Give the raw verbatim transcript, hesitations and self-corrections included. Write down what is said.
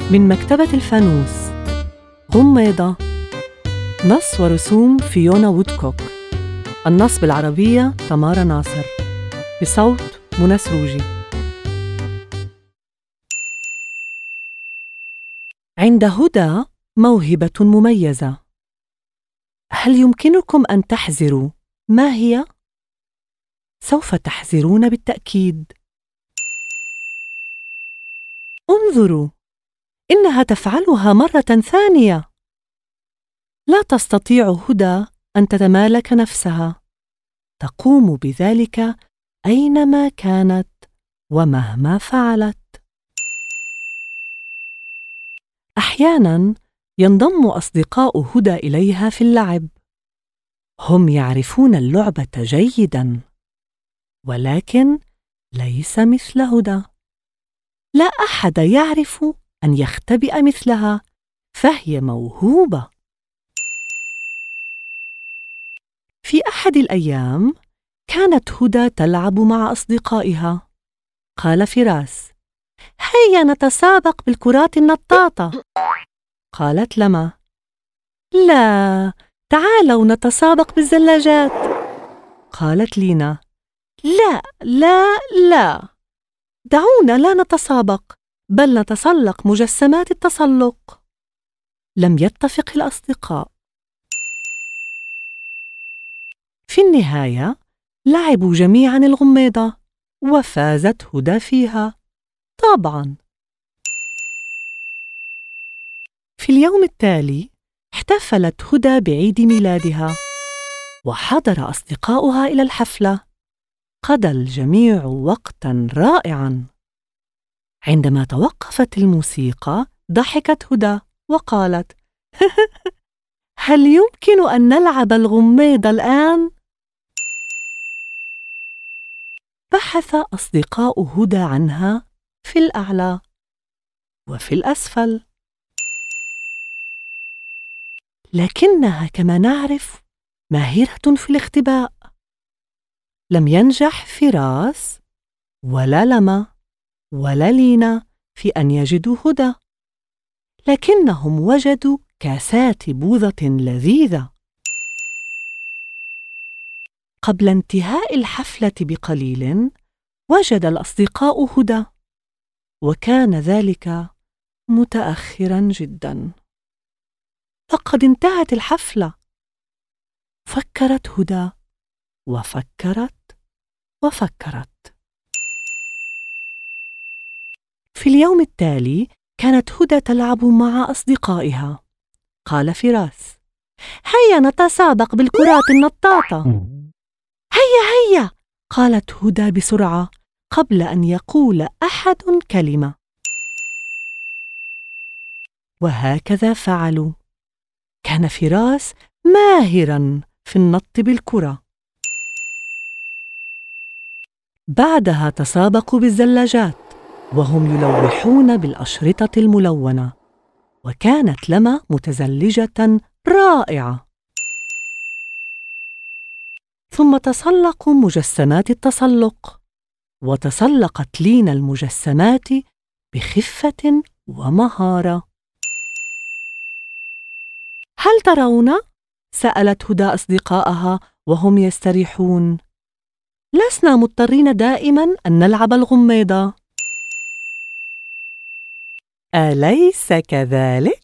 من مكتبة الفانوس. غميضة. نص ورسوم فيونا وودكوك. النص بالعربية تمارا ناصر. بصوت منى سروجي. عند هدى موهبة مميزة. هل يمكنكم أن تحذروا ما هي؟ سوف تحذرون بالتأكيد. انظروا، إنها تفعلها مرة ثانية. لا تستطيع هدى أن تتمالك نفسها. تقوم بذلك أينما كانت ومهما فعلت. أحياناً ينضم أصدقاء هدى إليها في اللعب. هم يعرفون اللعبة جيداً، ولكن ليس مثل هدى. لا أحد يعرف أن يختبئ مثلها، فهي موهوبة. في أحد الأيام كانت هدى تلعب مع أصدقائها. قال فراس: هيا نتسابق بالكرات النطاطة. قالت لما: لا، تعالوا نتسابق بالزلاجات. قالت لينا: لا لا لا، دعونا لا نتسابق، بل نتسلق مجسمات التسلق. لم يتفق الأصدقاء. في النهاية لعبوا جميعاً الغميضة، وفازت هدى فيها طبعاً. في اليوم التالي احتفلت هدى بعيد ميلادها، وحضر أصدقاؤها إلى الحفلة. قضى الجميع وقتاً رائعاً. عندما توقفت الموسيقى ضحكت هدى وقالت: هل يمكن أن نلعب الغميضة الآن؟ بحث أصدقاء هدى عنها في الأعلى وفي الأسفل، لكنها كما نعرف ماهرة في الاختباء. لم ينجح فراس ولا لما ولا لينا في أن يجدوا هدى، لكنهم وجدوا كاسات بوظة لذيذة. قبل انتهاء الحفلة بقليل وجد الأصدقاء هدى، وكان ذلك متأخراً جداً. لقد انتهت الحفلة. فكرت هدى وفكرت وفكرت. في اليوم التالي كانت هدى تلعب مع أصدقائها. قال فراس: هيا نتسابق بالكرات النطاطة. هيا هيا، قالت هدى بسرعة قبل أن يقول أحد كلمة. وهكذا فعلوا. كان فراس ماهراً في النط بالكرة. بعدها تسابقوا بالزلاجات وهم يلوحون بالأشرطة الملونة، وكانت لما متزلجة رائعة. ثم تسلقوا مجسمات التسلق، وتسلقت لينا المجسمات بخفة ومهارة. هل ترون؟ سألت هدى أصدقائها وهم يستريحون. لسنا مضطرين دائما أن نلعب الغميضة، أليس كذلك؟